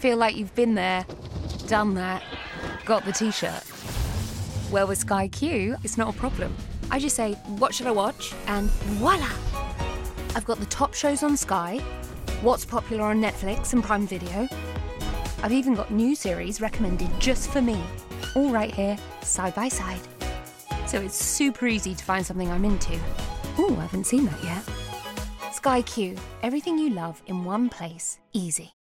feel like you've been there, done that, got the t-shirt. Well, with Sky Q, it's not a problem. I just say, what should I watch? And voila! I've got the top shows on Sky, what's popular on Netflix and Prime Video. I've even got new series recommended just for me, all right here, side by side. So it's super easy to find something I'm into. Ooh, I haven't seen that yet. Sky Q, everything you love in one place, easy.